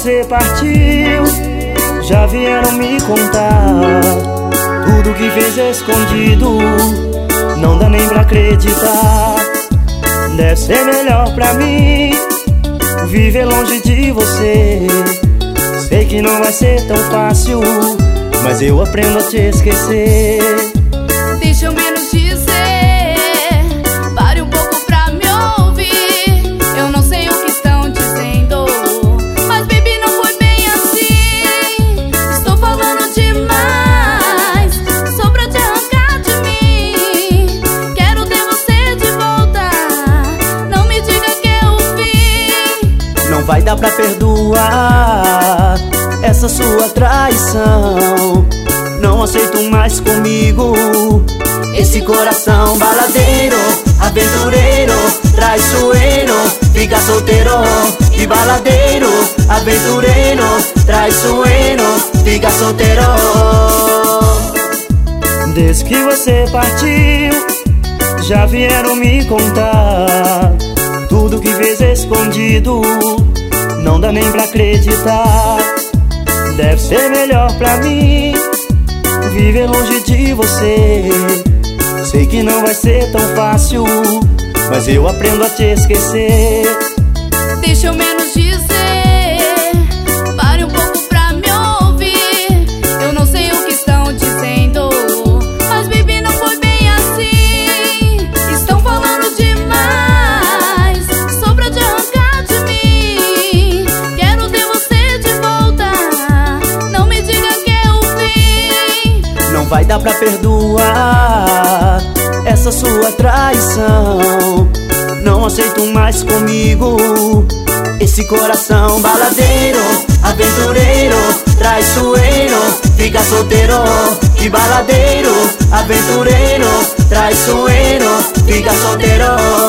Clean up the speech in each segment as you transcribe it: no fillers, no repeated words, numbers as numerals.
você partiu, já vieram me contar tudo que fez escondido, não dá nem pra acreditar. Deve ser melhor pra mim viver longe de você. Sei que não vai ser tão fácil, mas eu aprendo a te esquecer. Deixa eu menos dizer, pare um pouco pra me ouvir. Eu não sei o que estão dizendo, mas baby, não foi bem assim. Estou falando demais, só pra te arrancar de mim. Quero ter você de volta, não me diga que é o fim. Não vai dar pra perdoar essa sua traição. Não aceito mais comigo esse coração baladeiro, aventureiro, traiçoeiro. Fica solteiro e baladeiro, aventureiro, traiçoeiro. Fica solteiro. Desde que você partiu, já vieram me contar tudo que fez escondido, não dá nem pra acreditar. Deve ser melhor pra mim viver longe de você. Sei que não vai ser tão fácil, mas eu aprendo a te esquecer. Deixa eu menos dizer, pare um pouco pra me ouvir. Eu não sei o que estão dizendo, mas baby, não foi bem assim. Estão falando demais, só pra te arrancar de mim. Quero ter você de volta, não me diga que é o fim. Não vai dar pra perdoar essa sua traição. Não aceito mais comigo esse coração baladeiro, aventureiro, traiçoeiro. Fica solteiro e baladeiro, aventureiro, traiçoeiro. Fica solteiro.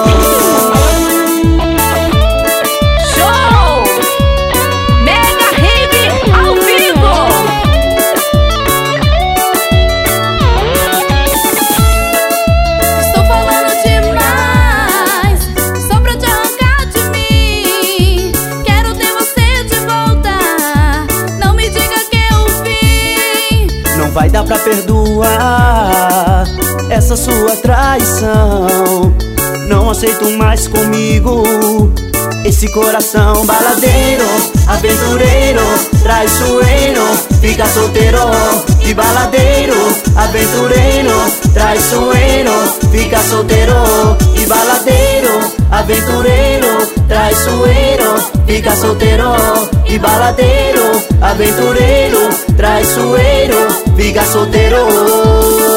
Vai dar pra perdoar essa sua traição. Não aceito mais comigo esse coração baladeiro, aventureiro, traiçoeiro. Fica solteiro e baladeiro, aventureiro, traiçoeiro. Fica solteiro e baladeiro, aventureiro, traiçoeiro. Fica solteiro e baladeiro, aventureiro, traiçoeiro. Fica solteiro.